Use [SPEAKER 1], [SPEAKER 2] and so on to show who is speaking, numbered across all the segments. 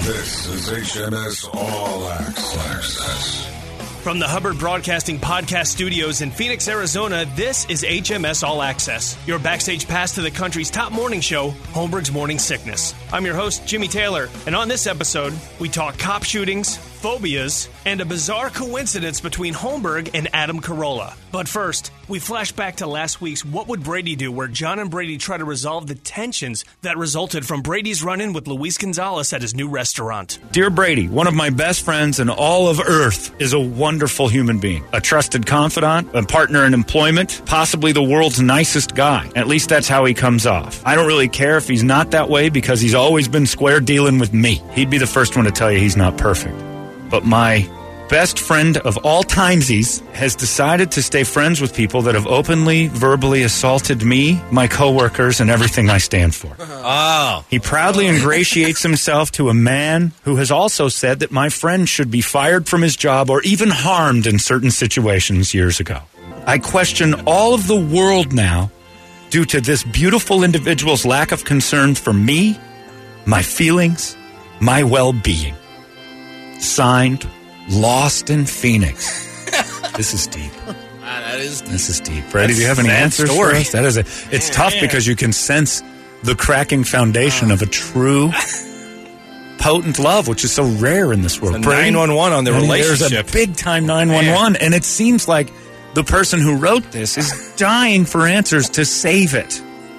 [SPEAKER 1] This is HMS All Access.
[SPEAKER 2] From the Hubbard Broadcasting Podcast Studios in Phoenix, Arizona, this is HMS All Access, your backstage pass to the country's top morning show, Holmberg's Morning Sickness. I'm your host, Jimmy Taylor, and on this episode, we talk cop shootings, phobias, and a bizarre coincidence between Holmberg and Adam Carolla. But first, we flash back to last week's What Would Brady Do?, where John and Brady try to resolve the tensions that resulted from Brady's run-in with Luis Gonzalez at his new restaurant.
[SPEAKER 3] Dear Brady, one of my best friends in all of Earth is a wonderful human being, a trusted confidant, a partner in employment, possibly the world's nicest guy. At least that's how he comes off. I don't really care if he's not that way because he's always been square dealing with me. He'd be the first one to tell you he's not perfect. But my best friend of all timesies has decided to stay friends with people that have openly, verbally assaulted me, my coworkers, and everything I stand for.
[SPEAKER 4] Oh.
[SPEAKER 3] He proudly ingratiates himself to a man who has also said that my friend should be fired from his job or even harmed in certain situations years ago. I question all of the world now due to this beautiful individual's lack of concern for me, my feelings, my well-being. Signed, Lost in Phoenix. This is deep. This is deep. Brady, do you have any answers for us? That is it's tough because you can sense the cracking foundation of a true, potent love, which is so rare in this world.
[SPEAKER 4] 911 on the relationship.
[SPEAKER 3] There's a big-time 911, and it seems like the person who wrote this is dying for answers to save it.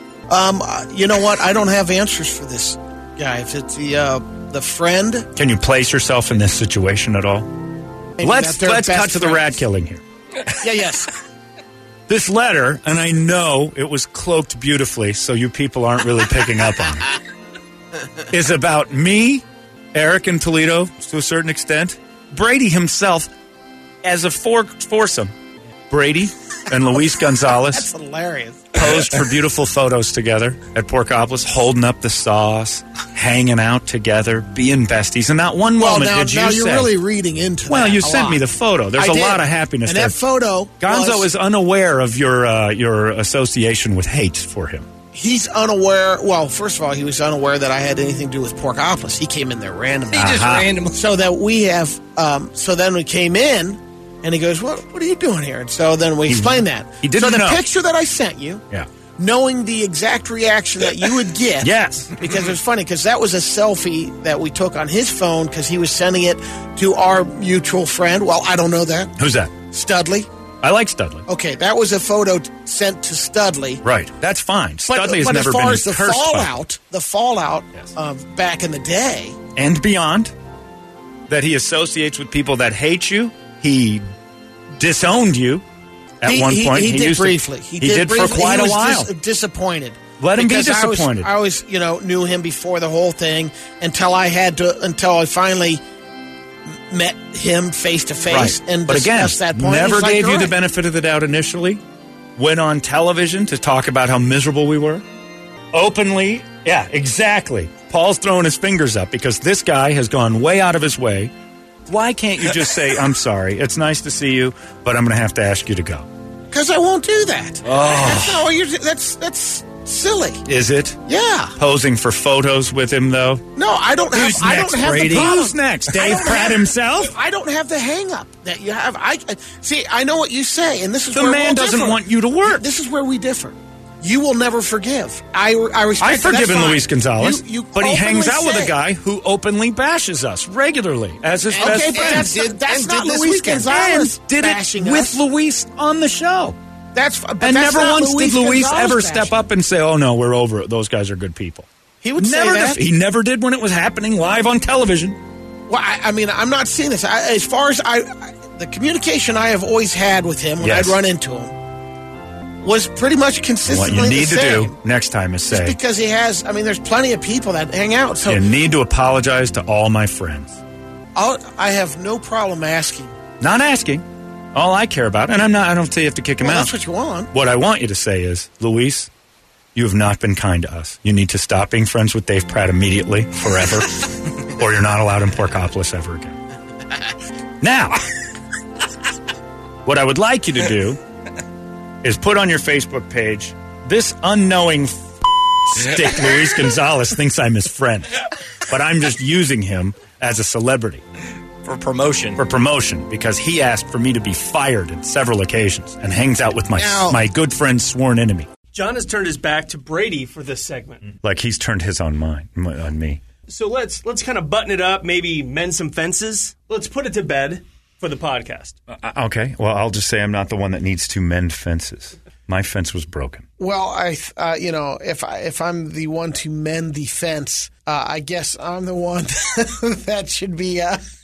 [SPEAKER 5] You know what? I don't have answers for this guy. If it's the friend.
[SPEAKER 3] Can you place yourself in this situation at all? Let's cut to the rat killing here.
[SPEAKER 5] Yes.
[SPEAKER 3] This letter, and I know it was cloaked beautifully, so you people aren't really picking up on it, is about me, Eric and Toledo, to a certain extent, Brady himself as a foursome. Brady and Luis Gonzalez.
[SPEAKER 5] That's hilarious.
[SPEAKER 3] Posed for beautiful photos together at Porkopolis, holding up the sauce, hanging out together, being besties. And not one moment did you say...
[SPEAKER 5] Now you're really reading into
[SPEAKER 3] Well,
[SPEAKER 5] that
[SPEAKER 3] you
[SPEAKER 5] a
[SPEAKER 3] sent
[SPEAKER 5] lot.
[SPEAKER 3] me the photo. There's a lot of happiness
[SPEAKER 5] and
[SPEAKER 3] there.
[SPEAKER 5] And that photo...
[SPEAKER 3] Gonzo is unaware of your association with hate for him.
[SPEAKER 5] He's unaware... Well, first of all, he was unaware that I had anything to do with Porkopolis. He came in there randomly.
[SPEAKER 4] He just randomly...
[SPEAKER 5] So that we have... so then we came in... And he goes, what are you doing here? And so then we explained that.
[SPEAKER 3] He didn't
[SPEAKER 5] know. So the
[SPEAKER 3] know.
[SPEAKER 5] picture that I sent you, knowing the exact reaction that you would get.
[SPEAKER 3] Yes.
[SPEAKER 5] Because it was funny, because that was a selfie that we took on his phone because he was sending it to our mutual friend. Well, I don't know that.
[SPEAKER 3] Who's that?
[SPEAKER 5] Studley.
[SPEAKER 3] I like Studley.
[SPEAKER 5] Okay, that was a photo sent to Studley.
[SPEAKER 3] Right. That's fine. Studley has
[SPEAKER 5] but
[SPEAKER 3] never
[SPEAKER 5] as far
[SPEAKER 3] been
[SPEAKER 5] as the fallout of back in the day.
[SPEAKER 3] And beyond, that he associates with people that hate you, he disowned you at one point.
[SPEAKER 5] He did briefly.
[SPEAKER 3] He did for quite a while.
[SPEAKER 5] He was disappointed.
[SPEAKER 3] Let him be disappointed.
[SPEAKER 5] I always, knew him before the whole thing until I finally met him face to face and discussed that point.
[SPEAKER 3] Never gave you the benefit of the doubt initially. Went on television to talk about how miserable we were. Openly, yeah, exactly. Paul's throwing his fingers up because this guy has gone way out of his way. Why can't you just say, I'm sorry, it's nice to see you, but I'm going to have to ask you to go?
[SPEAKER 5] Because I won't do that.
[SPEAKER 3] Oh.
[SPEAKER 5] That's silly.
[SPEAKER 3] Is it?
[SPEAKER 5] Yeah.
[SPEAKER 3] Posing for photos with him, though?
[SPEAKER 5] No, I don't have. I don't have
[SPEAKER 3] Brady?
[SPEAKER 5] the problem.
[SPEAKER 3] Who's next? Dave Pratt himself?
[SPEAKER 5] I don't have the hang-up that you have. I know what you say, and this is
[SPEAKER 3] the
[SPEAKER 5] where
[SPEAKER 3] man doesn't want you to work.
[SPEAKER 5] This is where we differ. You will never forgive. I respect.
[SPEAKER 3] I've forgiven Luis Gonzalez, but he hangs out with a guy who openly bashes us regularly as his best friend.
[SPEAKER 5] That's not Luis Gonzalez bashing
[SPEAKER 3] with Luis on the show.
[SPEAKER 5] And
[SPEAKER 3] never once did Luis ever
[SPEAKER 5] bashing.
[SPEAKER 3] step up and say, "Oh no, we're over it. Those guys are good people."
[SPEAKER 5] He would say that.
[SPEAKER 3] He never did when it was happening live on television.
[SPEAKER 5] Well, I'm not seeing this. As far as the communication I have always had with him when I'd run into him was pretty much consistently
[SPEAKER 3] What you need
[SPEAKER 5] the same.
[SPEAKER 3] to do next time is say...
[SPEAKER 5] Just because he has... there's plenty of people that hang out. So
[SPEAKER 3] you need to apologize to all my friends.
[SPEAKER 5] I have no problem asking.
[SPEAKER 3] Not asking. All I care about, and I don't say you have to kick him out.
[SPEAKER 5] That's what you want.
[SPEAKER 3] What I want you to say is, Luis, you have not been kind to us. You need to stop being friends with Dave Pratt immediately, forever, or you're not allowed in Porkopolis ever again. Now, what I would like you to do is put on your Facebook page, this unknowing stick Luis Gonzalez thinks I'm his friend. But I'm just using him as a celebrity.
[SPEAKER 4] For promotion.
[SPEAKER 3] For promotion, because he asked for me to be fired on several occasions and hangs out with my good friend's sworn enemy.
[SPEAKER 2] John has turned his back to Brady for this segment.
[SPEAKER 3] Like he's turned his on me.
[SPEAKER 2] So let's kind of button it up, maybe mend some fences. Let's put it to bed for the podcast.
[SPEAKER 3] Okay. Well, I'll just say I'm not the one that needs to mend fences. My fence was broken.
[SPEAKER 5] Well, if I'm the one to mend the fence, I guess I'm the one that should be.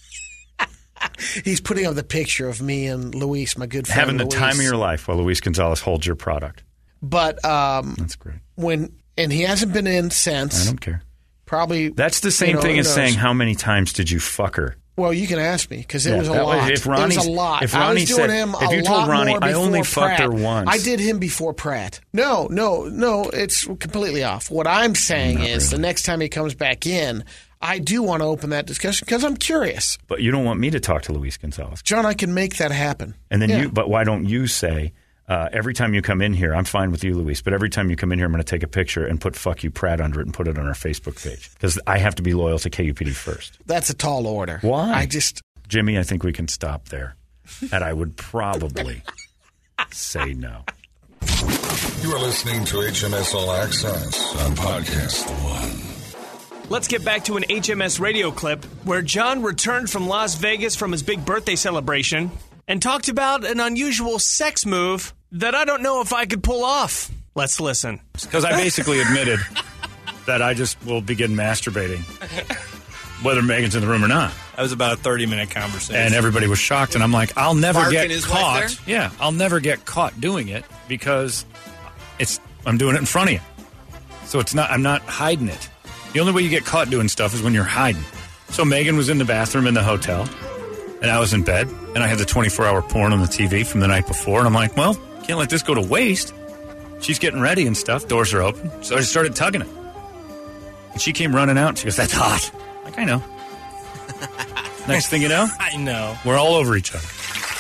[SPEAKER 5] He's putting up the picture of me and Luis, my good friend.
[SPEAKER 3] Having the
[SPEAKER 5] Luis.
[SPEAKER 3] time of your life while Luis Gonzalez holds your product.
[SPEAKER 5] But
[SPEAKER 3] that's great.
[SPEAKER 5] And he hasn't been in since.
[SPEAKER 3] I don't care.
[SPEAKER 5] Probably.
[SPEAKER 3] That's the same thing as saying how many times did you fuck her?
[SPEAKER 5] Well, you can ask me because it was a lot.
[SPEAKER 3] If Ronnie,
[SPEAKER 5] it was a lot.
[SPEAKER 3] If Ronnie said, if you told Ronnie, I only fucked her once.
[SPEAKER 5] I did him before Pratt. No, it's completely off. What I'm saying is the next time he comes back in, I do want to open that discussion because I'm curious.
[SPEAKER 3] But you don't want me to talk to Luis Gonzalez.
[SPEAKER 5] John, I can make that happen.
[SPEAKER 3] And then but why don't you say, every time you come in here, I'm fine with you, Luis, but every time you come in here, I'm going to take a picture and put "fuck you, Pratt" under it and put it on our Facebook page because I have to be loyal to KUPD first.
[SPEAKER 5] That's a tall order.
[SPEAKER 3] Why? Jimmy, I think we can stop there. And I would probably say no.
[SPEAKER 1] You are listening to HMS All Access on Podcast One.
[SPEAKER 2] Let's get back to an HMS radio clip where John returned from Las Vegas from his big birthday celebration and talked about an unusual sex move that I don't know if I could pull off. Let's listen.
[SPEAKER 3] Because I basically admitted that I just will begin masturbating, whether Megan's in the room or not.
[SPEAKER 4] That was about a 30-minute conversation.
[SPEAKER 3] And everybody was shocked, and I'm like, I'll never
[SPEAKER 4] Mark
[SPEAKER 3] get
[SPEAKER 4] and his
[SPEAKER 3] caught.
[SPEAKER 4] wife
[SPEAKER 3] Yeah, I'll never get caught doing it because I'm doing it in front of you. So I'm not hiding it. The only way you get caught doing stuff is when you're hiding. So Megan was in the bathroom in the hotel, and I was in bed, and I had the 24-hour porn on the TV from the night before, and I'm like, well, can't let this go to waste. She's getting ready and stuff. Doors are open. So I just started tugging it. And she came running out, and she goes, that's hot. I'm like, I know. Next thing you know,
[SPEAKER 4] I know.
[SPEAKER 3] We're all over each other.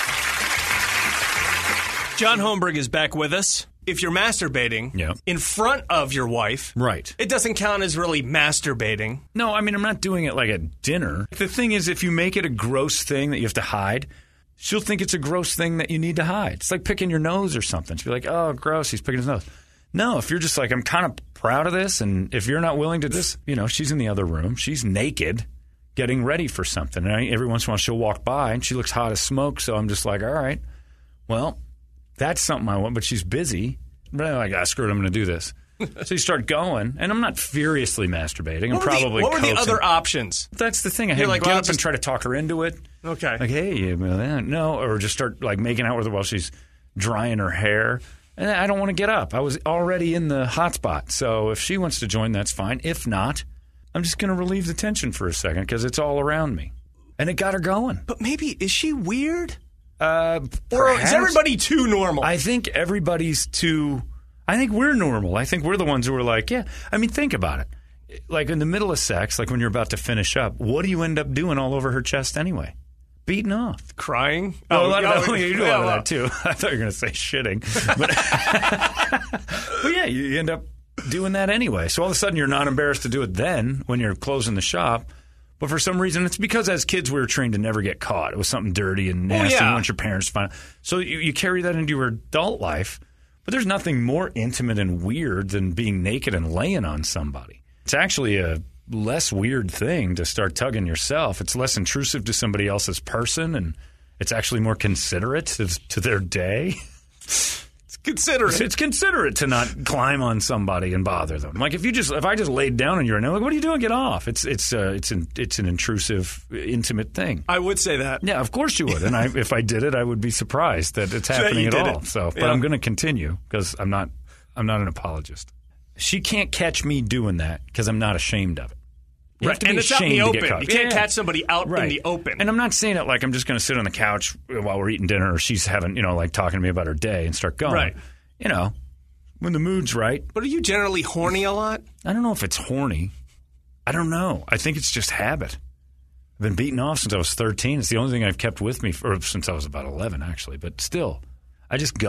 [SPEAKER 2] John Holmberg is back with us. If you're masturbating in front of your wife,
[SPEAKER 3] right,
[SPEAKER 2] it doesn't count as really masturbating.
[SPEAKER 3] No, I mean, I'm not doing it like at dinner. The thing is, if you make it a gross thing that you have to hide, she'll think it's a gross thing that you need to hide. It's like picking your nose or something. She'll be like, oh, gross, he's picking his nose. No, if you're just like, I'm kind of proud of this, and if you're not willing to this, she's in the other room. She's naked, getting ready for something. And every once in a while, she'll walk by, and she looks hot as smoke, so I'm just like, all right, well, that's something I want, but she's busy. But I'm like, screw it, I'm going to do this. So you start going, and I'm not furiously masturbating.
[SPEAKER 2] What were the other options?
[SPEAKER 3] That's the thing. I had to get up and try to talk her into it.
[SPEAKER 2] Okay.
[SPEAKER 3] Like, hey, no, or just start like making out with her while she's drying her hair. And I don't want to get up. I was already in the hot spot. So if she wants to join, that's fine. If not, I'm just going to relieve the tension for a second because it's all around me. And it got her going.
[SPEAKER 2] But maybe, is she weird?
[SPEAKER 3] Or
[SPEAKER 2] is everybody too normal?
[SPEAKER 3] I think everybody's too... I think we're normal. I think we're the ones who are like, yeah. I mean, think about it. Like in the middle of sex, like when you're about to finish up, what do you end up doing all over her chest anyway? Beating off.
[SPEAKER 2] Crying?
[SPEAKER 3] You do a lot of that too. I thought you were going to say shitting. But yeah, you end up doing that anyway. So all of a sudden you're not embarrassed to do it then when you're closing the shop. But for some reason, it's because as kids we were trained to never get caught. It was something dirty and nasty once your parents find out. So you carry that into your adult life. But there's nothing more intimate and weird than being naked and laying on somebody. It's actually a less weird thing to start tugging yourself. It's less intrusive to somebody else's person, and it's actually more considerate to their day.
[SPEAKER 2] It's considerate.
[SPEAKER 3] It's considerate to not climb on somebody and bother them. Like if I just laid down on you right now, like, what are you doing? Get off! It's an intrusive, intimate thing.
[SPEAKER 2] I would say that.
[SPEAKER 3] Yeah, of course you would. And if I did it, I would be surprised that it's happening at all. So, but I'm going to continue because I'm not an apologist. She can't catch me doing that because I'm not ashamed of it.
[SPEAKER 2] Right, and it's out in the open. You can't catch somebody out in the open.
[SPEAKER 3] And I'm not saying it like I'm just going to sit on the couch while we're eating dinner or she's having, like talking to me about her day and start going.
[SPEAKER 2] Right.
[SPEAKER 3] When the mood's right.
[SPEAKER 2] But are you generally horny a lot?
[SPEAKER 3] I don't know if it's horny. I don't know. I think it's just habit. I've been beaten off since I was 13. It's the only thing I've kept with me since I was about 11, actually. But still, I just go.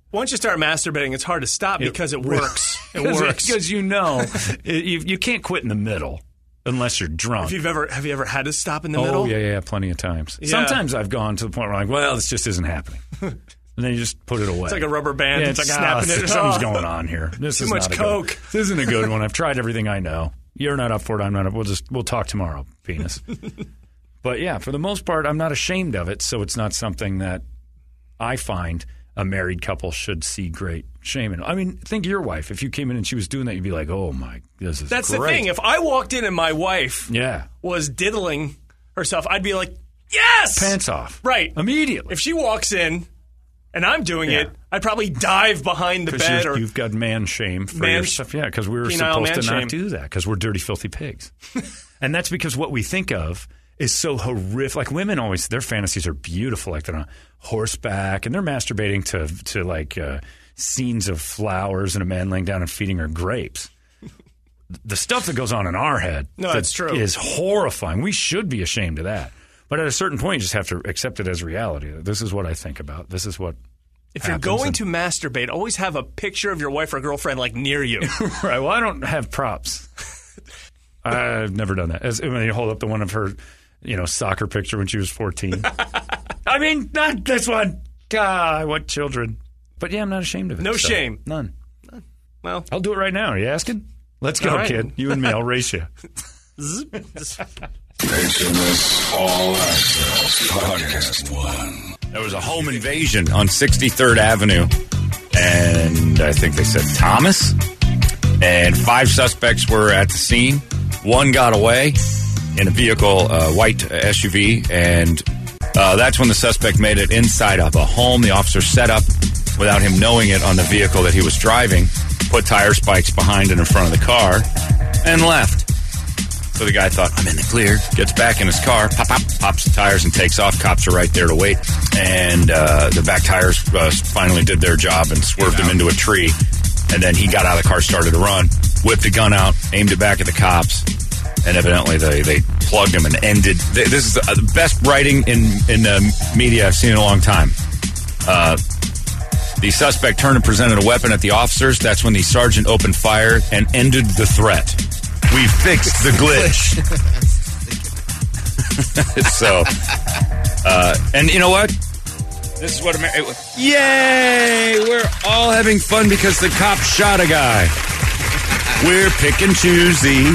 [SPEAKER 2] Once you start masturbating, it's hard to stop because it works. It works.
[SPEAKER 3] Because you can't quit in the middle unless you're drunk.
[SPEAKER 2] Have you ever had to stop in the middle?
[SPEAKER 3] Oh, yeah, plenty of times. Yeah. Sometimes I've gone to the point where I'm like, well, this just isn't happening. And then you just put it away.
[SPEAKER 2] It's like a rubber band.
[SPEAKER 3] Yeah, it's like, snapping it. Something's going on here. This
[SPEAKER 2] Too
[SPEAKER 3] is
[SPEAKER 2] much
[SPEAKER 3] not
[SPEAKER 2] Coke.
[SPEAKER 3] This isn't a good one. I've tried everything I know. You're not up for it. I'm not up. We'll talk tomorrow, penis. But yeah, for the most part, I'm not ashamed of it. So it's not something that I find a married couple should see great shame in. I mean, think of your wife. If you came in and she was doing that, you'd be like, oh my, this is
[SPEAKER 2] That's
[SPEAKER 3] great.
[SPEAKER 2] the thing. If I walked in and my wife was diddling herself, I'd be like, yes!
[SPEAKER 3] Pants off.
[SPEAKER 2] Right.
[SPEAKER 3] Immediately.
[SPEAKER 2] If she walks in and I'm doing it, I'd probably dive behind the bed.
[SPEAKER 3] You've got man shame for your stuff. Yeah, because we were supposed to not do that because we're dirty, filthy pigs. And that's because what we think of is so horrific. Like women always, their fantasies are beautiful. Like they're on horseback and they're masturbating to like scenes of flowers and a man laying down and feeding her grapes. The stuff that goes on in our head
[SPEAKER 2] that's true.
[SPEAKER 3] Is horrifying. We should be ashamed of that. But at a certain point, you just have to accept it as reality. This is what I think about. This is what
[SPEAKER 2] If you're going to masturbate, always have a picture of your wife or girlfriend like near you.
[SPEAKER 3] Right. Well, I don't have props. I've never done that. When you hold up the one of her, soccer picture when she was 14. I mean, not this one. God, I want children. But yeah, I'm not ashamed of it.
[SPEAKER 2] No shame.
[SPEAKER 3] None.
[SPEAKER 2] Well,
[SPEAKER 3] I'll do it right now. Are you asking? Let's go, kid. You and me. I'll race you.
[SPEAKER 1] HMS All Access Podcast 1.
[SPEAKER 3] There was a home invasion on 63rd Avenue, and I think they said Thomas, and 5 suspects were at the scene. 1 got away in a vehicle, white SUV, and that's when the suspect made it inside of a home. The officer set up, without him knowing it, on the vehicle that he was driving, put tire spikes behind and in front of the car, and left. So the guy thought, I'm in the clear, gets back in his car, pops the tires and takes off. Cops are right there to wait. And the back tires finally did their job and swerved him into a tree. And then he got out of the car, started to run, whipped the gun out, aimed it back at the cops. And evidently they plugged him and ended. This is the best writing in media I've seen in a long time. The suspect turned and presented a weapon at the officers. That's when the sergeant opened fire and ended the threat. We fixed the glitch. So, and you know what? This is what America... Yay! We're all having fun because the cop shot a guy. We're pick and choosy.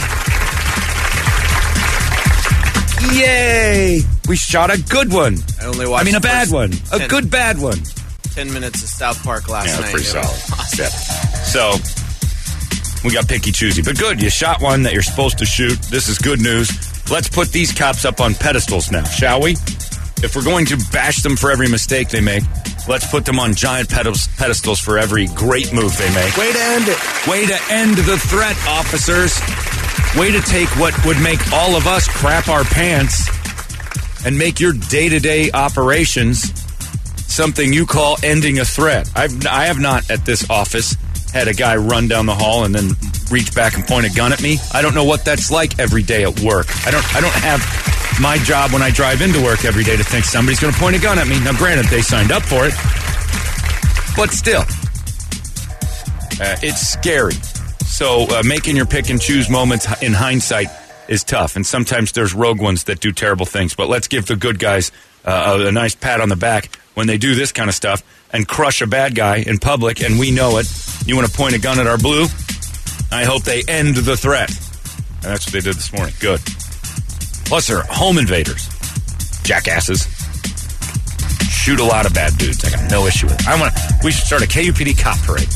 [SPEAKER 3] Yay! We shot a good one.
[SPEAKER 4] I mean,
[SPEAKER 3] a bad one. A good bad one.
[SPEAKER 4] 10 minutes of South Park last night.
[SPEAKER 3] Yeah, pretty solid. Awesome. Yeah. So... we got picky choosy, but good. You shot one that you're supposed to shoot. This is good news. Let's put these cops up on pedestals now, shall we? If we're going to bash them for every mistake they make, let's put them on giant pedestals for every great move they make.
[SPEAKER 4] Way to end it.
[SPEAKER 3] Way to end the threat, officers. Way to take what would make all of us crap our pants and make your day-to-day operations something you call ending a threat. I have not at this office had a guy run down the hall and then reach back and point a gun at me. I don't know what that's like every day at work. I don't have my job when I drive into work every day to think somebody's going to point a gun at me. Now, granted, they signed up for it, but still, it's scary. So making your pick and choose moments in hindsight is tough, and sometimes there's rogue ones that do terrible things. But let's give the good guys a nice pat on the back when they do this kind of stuff and crush a bad guy in public, and we know it. You want to point a gun at our blue? I hope they end the threat. And that's what they did this morning. Good. Plus, they're home invaders. Jackasses. Shoot a lot of bad dudes. I got no issue with it. We should start a KUPD cop parade.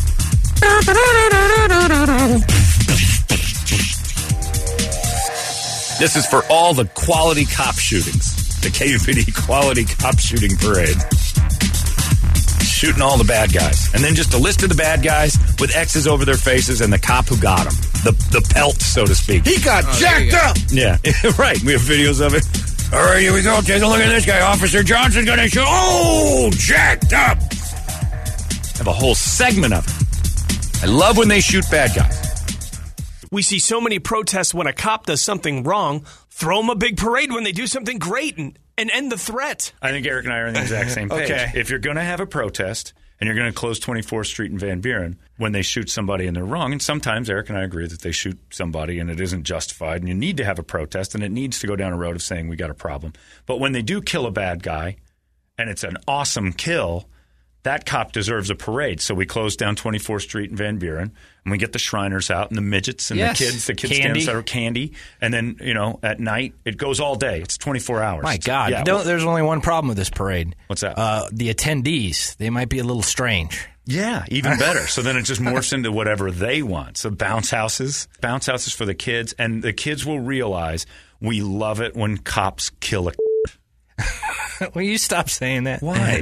[SPEAKER 3] This is for all the quality cop shootings. The KUPD Quality Cop Shooting Parade. Shooting all the bad guys. And then just a list of the bad guys with X's over their faces and the cop who got them. The pelt, so to speak.
[SPEAKER 5] He got jacked up.
[SPEAKER 3] Yeah, right. We have videos of it. All right, here we go. Take a look at this guy. Officer Johnson's going to shoot. Oh, jacked up. I have a whole segment of it. I love when they shoot bad guys.
[SPEAKER 2] We see so many protests when a cop does something wrong. Throw them a big parade when they do something great and end the threat.
[SPEAKER 3] I think Eric and I are on the exact same page.
[SPEAKER 2] Okay.
[SPEAKER 3] If you're going to have a protest and you're going to close 24th Street in Van Buren when they shoot somebody and they're wrong. And sometimes Eric and I agree that they shoot somebody and it isn't justified and you need to have a protest and it needs to go down a road of saying we got a problem. But when they do kill a bad guy and it's an awesome kill, that cop deserves a parade. So we close down 24th Street in Van Buren and we get the Shriners out and the midgets and the kids stand outside candy. And then, at night, it goes all day. It's 24 hours.
[SPEAKER 6] My God.
[SPEAKER 3] Yeah,
[SPEAKER 6] There's only one problem with this parade.
[SPEAKER 3] What's that?
[SPEAKER 6] The attendees. They might be a little strange.
[SPEAKER 3] Yeah, even better. So then it just morphs into whatever they want. So bounce houses for the kids. And the kids will realize we love it when cops kill a
[SPEAKER 6] Will you stop saying that?
[SPEAKER 3] Why?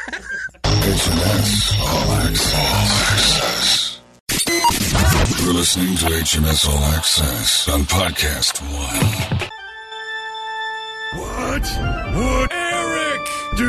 [SPEAKER 1] HMS All Access. You're listening to HMS All Access on Podcast One.
[SPEAKER 2] What would Eric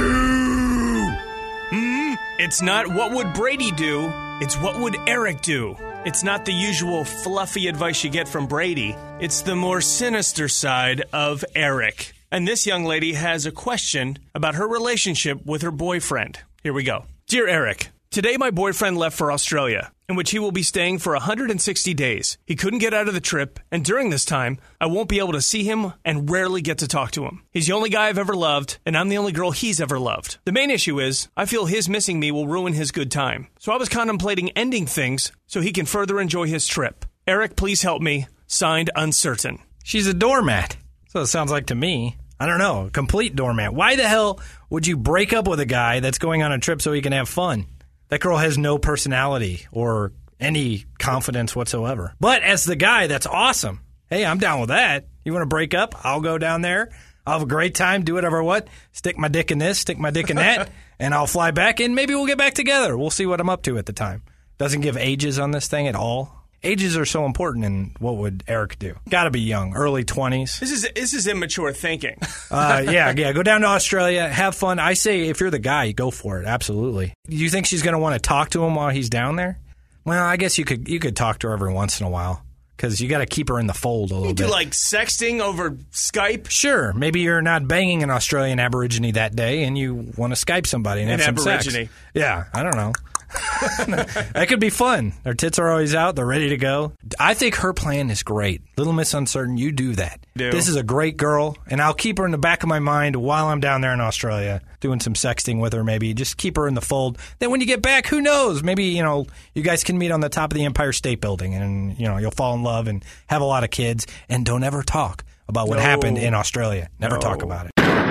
[SPEAKER 2] do? It's not what would Brady do, it's what would Eric do. It's not the usual fluffy advice you get from Brady. It's the more sinister side of Eric. And this young lady has a question about her relationship with her boyfriend. Here we go. Dear Eric, today my boyfriend left for Australia, in which he will be staying for 160 days. He couldn't get out of the trip, and during this time, I won't be able to see him and rarely get to talk to him. He's the only guy I've ever loved, and I'm the only girl he's ever loved. The main issue is, I feel his missing me will ruin his good time. So I was contemplating ending things so he can further enjoy his trip. Eric, please help me. Signed, Uncertain.
[SPEAKER 6] She's a doormat. So it sounds like to me. I don't know. Complete doormat. Why the hell would you break up with a guy that's going on a trip so he can have fun? That girl has no personality or any confidence whatsoever. But as the guy, that's awesome. Hey, I'm down with that. You want to break up? I'll go down there. I'll have a great time. Do whatever what. Stick my dick in this, stick my dick in that, and I'll fly back and maybe we'll get back together. We'll see what I'm up to at the time. Doesn't give ages on this thing at all. Ages are so important, and what would Eric do? Got to be young, early 20s.
[SPEAKER 2] This is immature thinking.
[SPEAKER 6] Yeah. Go down to Australia, have fun. I say if you're the guy, go for it. Absolutely. Do you think she's going to want to talk to him while he's down there? Well, I guess you could talk to her every once in a while because you got to keep her in the fold a little bit.
[SPEAKER 2] You do like sexting over Skype?
[SPEAKER 6] Sure. Maybe you're not banging an Australian Aborigine that day, and you want to Skype somebody and have some
[SPEAKER 2] Aborigine.
[SPEAKER 6] sex. Yeah, I don't know. That could be fun. Their tits are always out. They're ready to go. I think her plan is great. Little Miss Uncertain, you do that. This is a great girl, and I'll keep her in the back of my mind while I'm down there in Australia doing some sexting with her maybe. Just keep her in the fold. Then when you get back, who knows? Maybe, you guys can meet on the top of the Empire State Building, and, you'll fall in love and have a lot of kids. And don't ever talk about what happened in Australia. Never talk about it.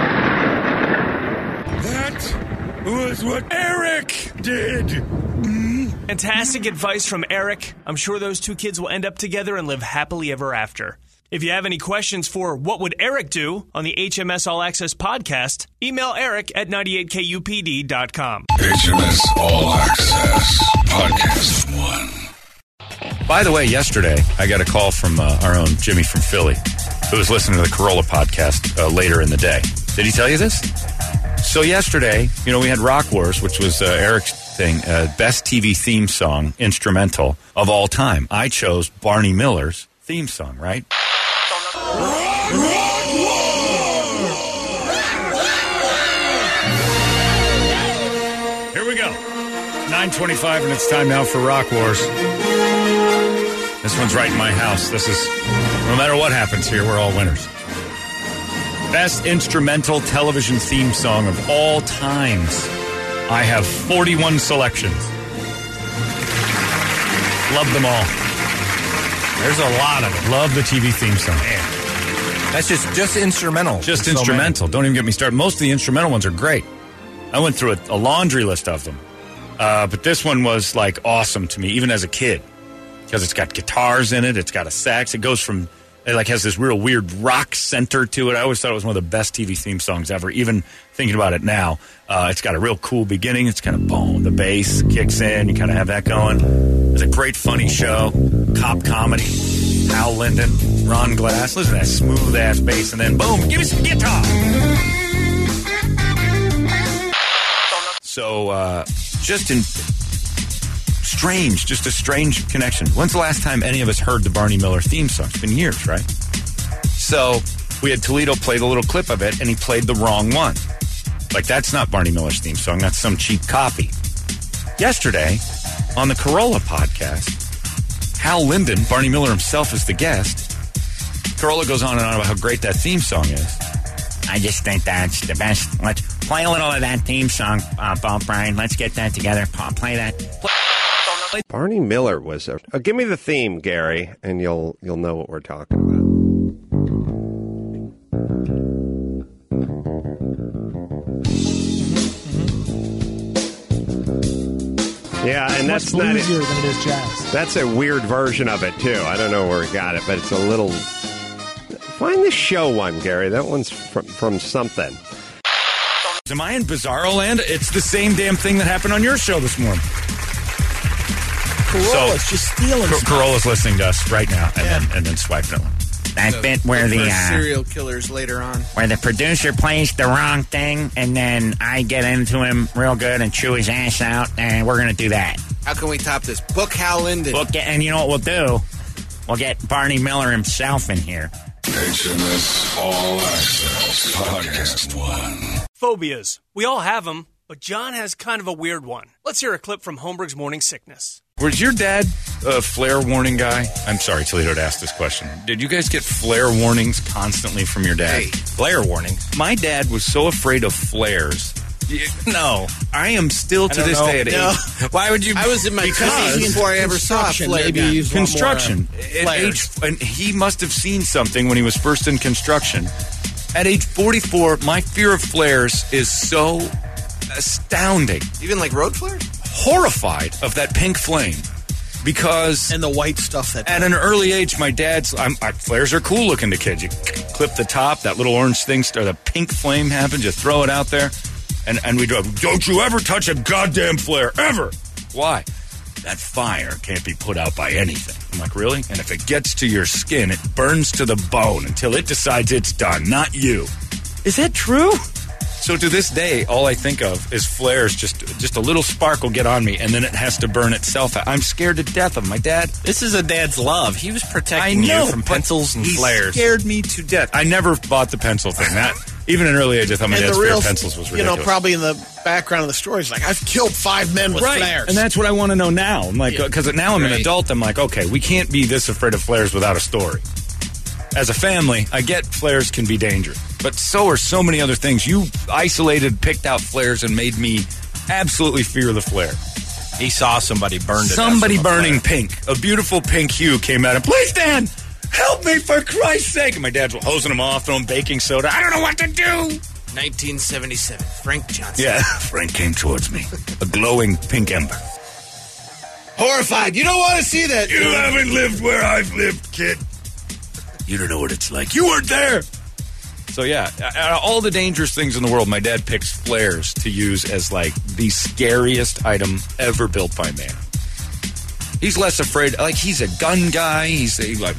[SPEAKER 1] That was what Eric did.
[SPEAKER 2] Fantastic advice from Eric. I'm sure those two kids will end up together and live happily ever after. If you have any questions for What Would Eric Do on the HMS All Access podcast, email Eric at 98kupd.com.
[SPEAKER 1] HMS All Access Podcast One.
[SPEAKER 3] By the way, yesterday, I got a call from our own Jimmy from Philly, who was listening to the Corolla podcast later in the day. Did he tell you this? So yesterday, we had Rock Wars, which was Eric's thing, best TV theme song, instrumental of all time. I chose Barney Miller's theme song, right? Here we go. 9:25, and it's time now for Rock Wars. This one's right in my house. This is, no matter what happens here, we're all winners. Best instrumental television theme song of all times. I have 41 selections. Love them all. There's a lot of them. Love the TV theme song. Man.
[SPEAKER 6] That's just instrumental.
[SPEAKER 3] Just instrumental. Don't even get me started. Most of the instrumental ones are great. I went through a laundry list of them. But this one was like awesome to me, even as a kid. Because it's got guitars in it. It's got a sax. It goes from... It has this real weird rock center to it. I always thought it was one of the best TV theme songs ever, even thinking about it now. It's got a real cool beginning. It's kind of boom. The bass kicks in. You kind of have that going. It's a great, funny show. Cop comedy. Hal Linden, Ron Glass. Listen to that smooth-ass bass, and then boom, give me some guitar. So, just a strange connection. When's the last time any of us heard the Barney Miller theme song? It's been years, right? So we had Toledo play the little clip of it, and he played the wrong one. Like, that's not Barney Miller's theme song. That's some cheap copy. yesterday on the Carolla podcast, Hal Linden, Barney Miller himself is the guest. Carolla goes on and on about how great that theme song is. I just think that's the best. Let's play a little of that theme song, Brian. Let's get that together. Play that.
[SPEAKER 7] Barney Miller was give me the theme, Gary, and you'll know what we're talking about. Yeah, and that's not
[SPEAKER 8] easier than it is jazz.
[SPEAKER 7] That's a weird version of it too. I don't know where he got it, but it's a little. Find the show one, Gary. That one's from something.
[SPEAKER 3] Am I in Bizarro Land? It's the same damn thing that happened on your show this morning.
[SPEAKER 5] Carolla's just stealing stuff.
[SPEAKER 3] Carolla's listening to us right now, and then swiping it.
[SPEAKER 4] That bit where the serial killers later on,
[SPEAKER 9] where the producer plays the wrong thing, and then I get into him real good and chew his ass out, and we're gonna do that.
[SPEAKER 4] How can we top this? Book Hal Linden.
[SPEAKER 9] And you know what we'll do? We'll get Barney Miller himself in here.
[SPEAKER 1] HMS All Access Podcast 1.
[SPEAKER 2] Phobias. We all have them, but John has kind of a weird one. Let's hear a clip from Holmberg's Morning Sickness.
[SPEAKER 3] Was your dad a flare warning guy? I'm sorry, Toledo, to ask this question. Did you guys get flare warnings constantly from your dad?
[SPEAKER 6] Hey, flare warning?
[SPEAKER 3] My dad was so afraid of flares. No, I am still to this day at age.
[SPEAKER 4] Why would you? I was in my car before I ever saw a flare gun.
[SPEAKER 3] Construction. At age, and he must have seen something when he was first in construction. At age 44, my fear of flares is so astounding.
[SPEAKER 4] Even like road flares?
[SPEAKER 3] Horrified of that pink flame. Because
[SPEAKER 5] and the white stuff that
[SPEAKER 3] at an early age, my dad's flares are cool looking to kids. You clip the top, that little orange thing, or the pink flame happens. You throw it out there, and we go, don't you ever touch a goddamn flare ever? Why? That fire can't be put out by anything. I'm like, really? And if it gets to your skin, it burns to the bone until it decides it's done, not you. Is that true? So to this day, all I think of is flares. Just a little spark will get on me, and then it has to burn itself out. I'm scared to death of my dad.
[SPEAKER 6] This is a dad's love. He was protecting you from pencils and flares.
[SPEAKER 3] He scared me to death. I never bought the pencil thing. That even in early age, I thought my dad's fear of pencils was ridiculous.
[SPEAKER 5] You know, probably in the background of the story, it's like, I've killed 5 men with flares.
[SPEAKER 3] And that's what I want to know now. I'm like, because now I'm an adult, I'm like, okay, we can't be this afraid of flares without a story. As a family, I get flares can be dangerous, but so are so many other things. You isolated, picked out flares and made me absolutely fear the flare.
[SPEAKER 6] He saw somebody burned it.
[SPEAKER 3] Somebody burning pink. A beautiful pink hue came out. Please, Dad, help me for Christ's sake. And my dad's hosing him off, throwing baking soda. I don't know what to do.
[SPEAKER 4] 1977, Frank Johnson.
[SPEAKER 3] Yeah, Frank came towards me. A glowing pink ember.
[SPEAKER 5] Horrified. You don't want to see that.
[SPEAKER 3] You haven't lived where I've lived, kid. You don't know what it's like. You weren't there. So, yeah, all the dangerous things in the world, my dad picks flares to use as, like, the scariest item ever built by man. He's less afraid. Like, he's a gun guy. He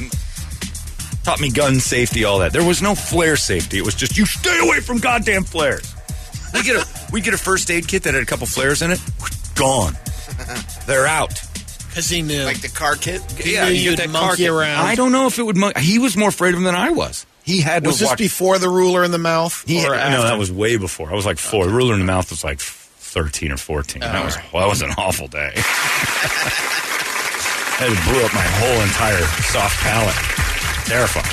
[SPEAKER 3] taught me gun safety, all that. There was no flare safety. It was just, you stay away from goddamn flares. We get a first aid kit that had a couple flares in it. Gone. They're out.
[SPEAKER 5] Because he knew.
[SPEAKER 4] Like the car kit?
[SPEAKER 5] Yeah, you get that monkey car around.
[SPEAKER 3] I don't know if it would he was more afraid of him than I was. He had to
[SPEAKER 5] Was this before the ruler in the mouth?
[SPEAKER 3] No, that was way before. I was like 4. The ruler in the mouth was like 13 or 14. That was an awful day. That blew up my whole entire soft palate. Terrifying.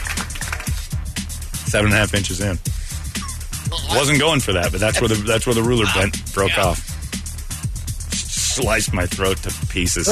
[SPEAKER 3] 7.5 inches in. Wasn't going for that, but that's where the ruler broke off. Sliced my throat to pieces.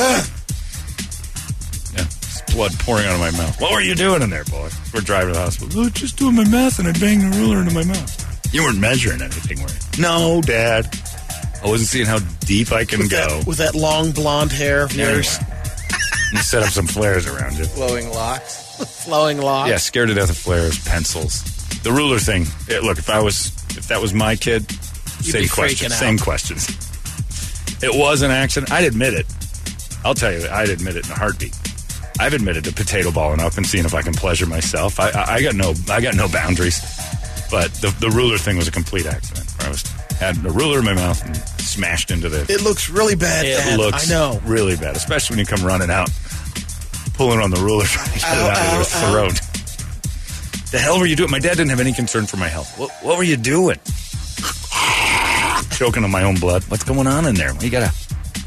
[SPEAKER 3] Yeah, blood pouring out of my mouth. What were you doing in there, boy? We're driving to the hospital. Oh, just doing my math, and I banged the ruler into my mouth. You weren't measuring anything, were you? No, Dad. I wasn't seeing how deep I can go.
[SPEAKER 5] With that long blonde hair of yours.
[SPEAKER 3] You set up some flares around you.
[SPEAKER 4] Flowing locks.
[SPEAKER 5] Flowing locks.
[SPEAKER 3] Yeah, scared to death of flares, pencils. The ruler thing. Look, if that was my kid, same questions. It was an accident. I'd admit it. I'll tell you, I'd admit it in a heartbeat. I've admitted to potato balling up and seeing if I can pleasure myself. I got no boundaries. But the ruler thing was a complete accident. I had a ruler in my mouth and smashed into the.
[SPEAKER 5] It looks really bad.
[SPEAKER 3] It looks really bad, especially when you come running out, pulling on the ruler trying to get it out of your throat. The hell were you doing? My dad didn't have any concern for my health. What were you doing? Choking on my own blood. What's going on in there? You gotta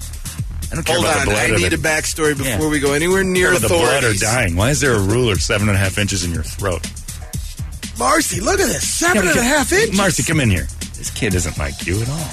[SPEAKER 3] I don't care
[SPEAKER 4] Hold
[SPEAKER 3] about
[SPEAKER 4] on,
[SPEAKER 3] the blood.
[SPEAKER 4] I need a backstory before we go anywhere near
[SPEAKER 3] the blood or
[SPEAKER 4] authorities.
[SPEAKER 3] dying. Why is there a ruler 7.5 inches in your throat?
[SPEAKER 4] Marcy, look at this. 7.5 inches.
[SPEAKER 3] Marcy, come in here. This kid isn't like you at all.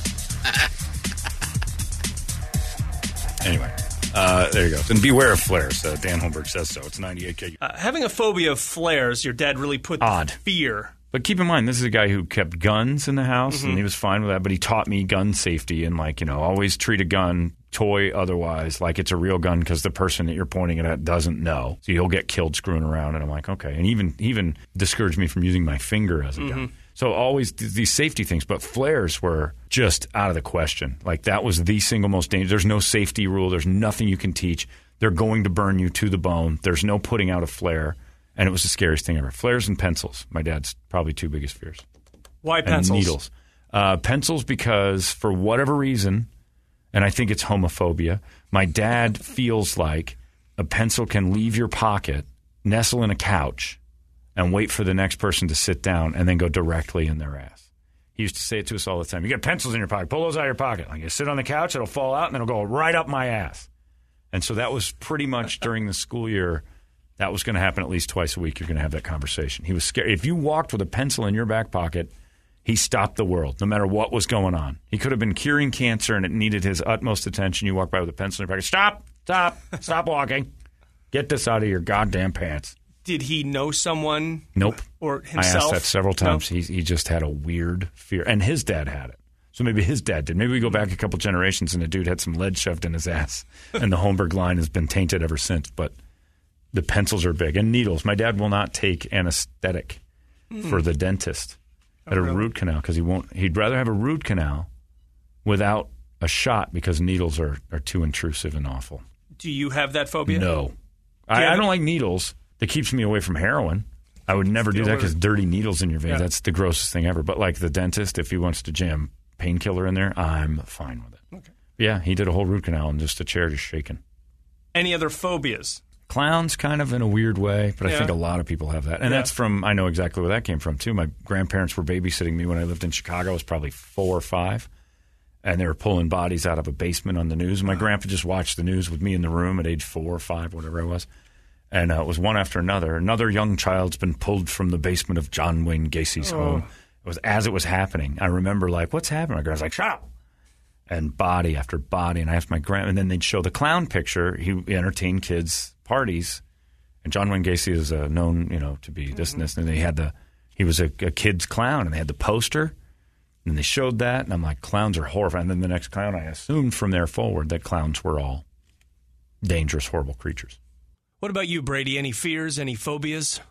[SPEAKER 3] Anyway, there you go. And beware of flares. Dan Holmberg says so. It's 98K.
[SPEAKER 2] Having a phobia of flares, your dad really put
[SPEAKER 3] Odd.
[SPEAKER 2] fear.
[SPEAKER 3] But keep in mind, this is a guy who kept guns in the house, and he was fine with that. But he taught me gun safety and, always treat a gun, toy otherwise, like it's a real gun because the person that you're pointing it at doesn't know. So you'll get killed screwing around. And I'm like, okay. And even discouraged me from using my finger as a gun. So always these safety things. But flares were just out of the question. Like that was the single most dangerous. There's no safety rule. There's nothing you can teach. They're going to burn you to the bone. There's no putting out a flare. And it was the scariest thing ever. Flares and pencils. My dad's probably two biggest fears.
[SPEAKER 2] Why pencils?
[SPEAKER 3] And needles. Pencils because for whatever reason, and I think it's homophobia, my dad feels like a pencil can leave your pocket, nestle in a couch, and wait for the next person to sit down and then go directly in their ass. He used to say it to us all the time. You got pencils in your pocket. Pull those out of your pocket. Like you sit on the couch, it'll fall out, and then it'll go right up my ass. And so that was pretty much during the school year. That was going to happen at least twice a week. You're going to have that conversation. He was scared. If you walked with a pencil in your back pocket, he stopped the world, no matter what was going on. He could have been curing cancer, and it needed his utmost attention. You walk by with a pencil in your pocket. Stop walking. Get this out of your goddamn pants.
[SPEAKER 2] Did he know someone?
[SPEAKER 3] Nope.
[SPEAKER 2] Or himself?
[SPEAKER 3] I asked that several times.
[SPEAKER 2] No?
[SPEAKER 3] He just had a weird fear. And his dad had it. So maybe his dad did. Maybe we go back a couple generations, and the dude had some lead shoved in his ass, and the Holmberg line has been tainted ever since. But the pencils are big. And needles. My dad will not take anesthetic for the dentist at a root canal because he'd rather have a root canal without a shot because needles are too intrusive and awful.
[SPEAKER 2] Do you have that phobia?
[SPEAKER 3] No. I don't like needles. That keeps me away from heroin. I would never do that because dirty needles in your veins, that's the grossest thing ever. But like the dentist, if he wants to jam painkiller in there, I'm fine with it. Okay. Yeah, he did a whole root canal and just a chair just shaking.
[SPEAKER 2] Any other phobias?
[SPEAKER 3] Clowns, kind of in a weird way, but I think a lot of people have that. And that's from, I know exactly where that came from, too. My grandparents were babysitting me when I lived in Chicago. I was probably 4 or 5. And they were pulling bodies out of a basement on the news. And my grandpa just watched the news with me in the room at age 4 or 5, whatever I was. And it was one after another. Another young child's been pulled from the basement of John Wayne Gacy's home. It was as it was happening. I remember, like, what's happening? My grandpa's like, shut up. And body after body. And I asked my grandma, and then they'd show the clown picture. He entertained kids' parties. And John Wayne Gacy is known, to be this and this. And he was a kid's clown, and they had the poster. And they showed that, and I'm like, clowns are horrifying. And then the next clown, I assumed from there forward that clowns were all dangerous, horrible creatures.
[SPEAKER 2] What about you, Brady? Any fears, any phobias?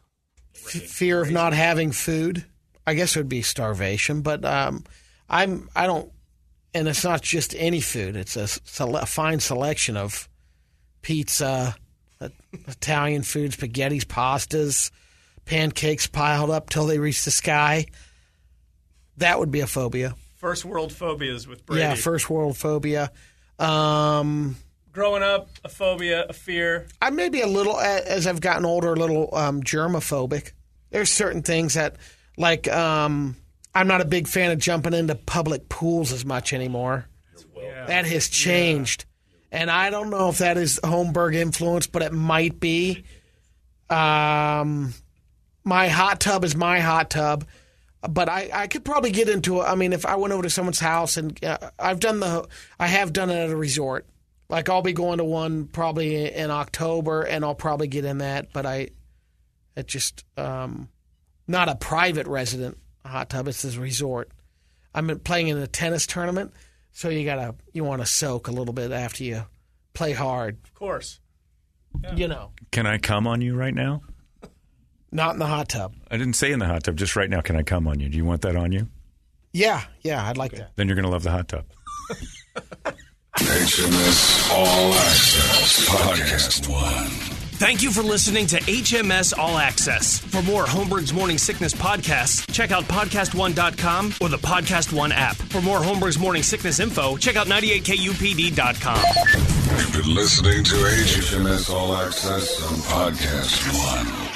[SPEAKER 5] Fear of not having food. I guess it would be starvation, but I don't, and it's not just any food. It's a fine selection of pizza, Italian food, spaghettis, pastas, pancakes piled up till they reach the sky. That would be a phobia.
[SPEAKER 2] First world phobias with Brady.
[SPEAKER 5] Yeah, first world phobia.
[SPEAKER 2] Growing up, a phobia, a fear.
[SPEAKER 5] I may be a little, as I've gotten older, a little germophobic. There's certain things that, like, I'm not a big fan of jumping into public pools as much anymore. Yeah. That has changed. Yeah. And I don't know if that is Holmberg influence, but it might be. My hot tub is my hot tub. But I could probably get into it. I mean, if I went over to someone's house and I have done it at a resort. Like, I'll be going to one probably in October, and I'll probably get in that. But it's just not a private resident hot tub. It's this resort. I'm playing in a tennis tournament, so you want to soak a little bit after you play hard.
[SPEAKER 2] Of course.
[SPEAKER 5] Yeah.
[SPEAKER 3] Can I come on you right now?
[SPEAKER 5] Not in the hot tub.
[SPEAKER 3] I didn't say in the hot tub. Just right now, can I come on you? Do you want that on you?
[SPEAKER 5] Yeah, I'd like that.
[SPEAKER 3] Then you're going to love the hot tub.
[SPEAKER 1] HMS All Access Podcast 1.
[SPEAKER 2] Thank you for listening to HMS All Access. For more Holmberg's Morning Sickness podcasts, check out podcast1.com or the Podcast One app. For more Holmberg's Morning Sickness info, check out 98kupd.com.
[SPEAKER 1] You've been listening to HMS All Access on Podcast 1.